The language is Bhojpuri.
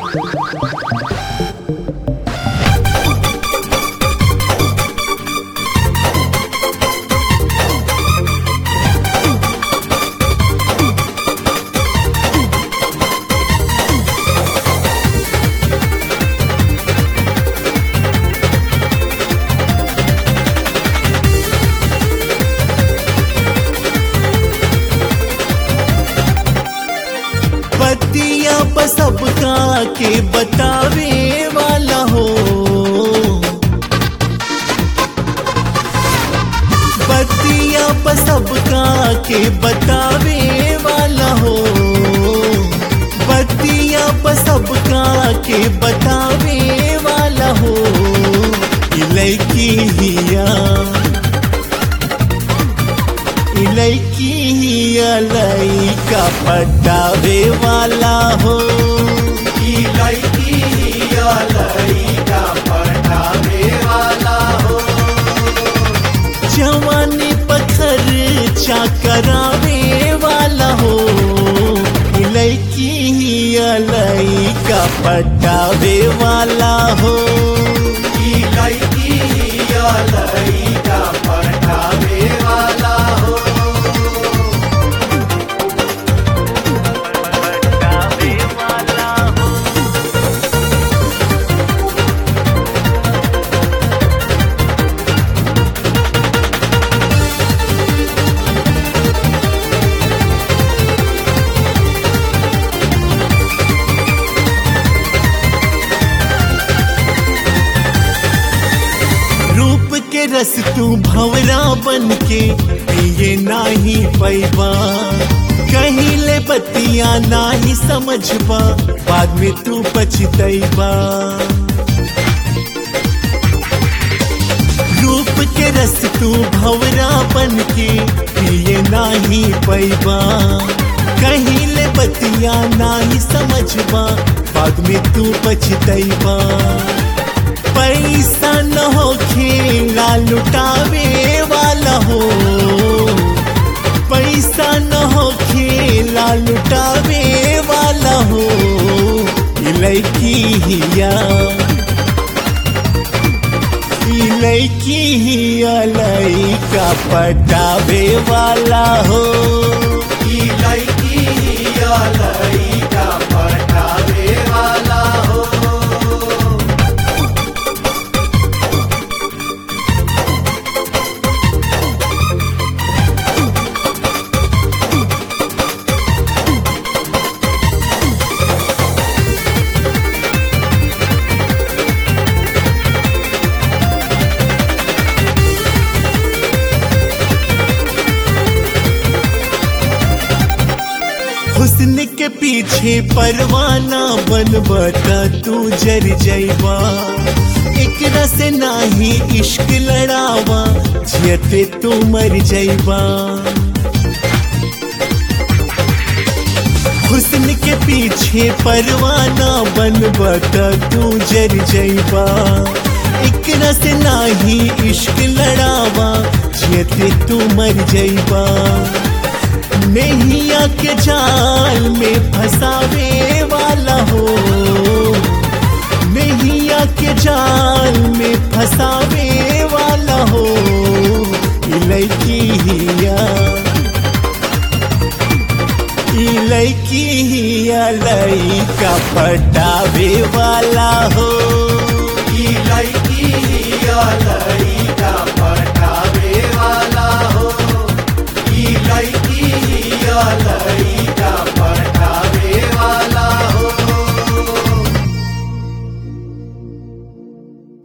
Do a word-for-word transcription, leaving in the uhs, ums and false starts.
बतिया सबका के बतावे वाला हो, बतिया सबका के बतावे वाला हो, बतिया सबका के बतावे वाला हो। लड़की हिया लड़की हिया लड़का पटावे वाला हो, लड़की हिया लड़का पटावे वाला हो। जवानी पत्थर चा करावे वाला हो। लड़की हिया लड़का पटावे वाला हो, लड़की हिया लड़का पटावे वाला हो। के रस तू भंवरा बन के पिए नाही पैबा, कहीं ले बतिया नाही समझबा, बाद में तू पछतैबा। रूप के रस तू भंवरा बन के पिए नाही पैबा, कहीं ले बतिया नाही समझबा, बाद में तू पछतैबा। पैसा न हो खेला लुटावे वाला हो, पैसा न हो खेला लुटावे वाला हो। लड़की हिया लड़की हिया लड़का पटावे वाला हो, लड़की हिया लड़का पटावे वाला हो। हुस्न के पीछे परवाना बनबता तू जर जैबा, एकरा से नाही इश्क लड़ावा, जियते तू मर जैबा। हुस्न के पीछे परवाना बनबता तू जर जैबा, एकरा से नाही इश्क लड़ावा, जियते तू मर जैबा। नैया के जाल में फंसावे वाला हो, नैया के जाल में फंसावे वाला हो। लड़की हिया लड़की हिया लड़का पटावे वाला हो, लड़की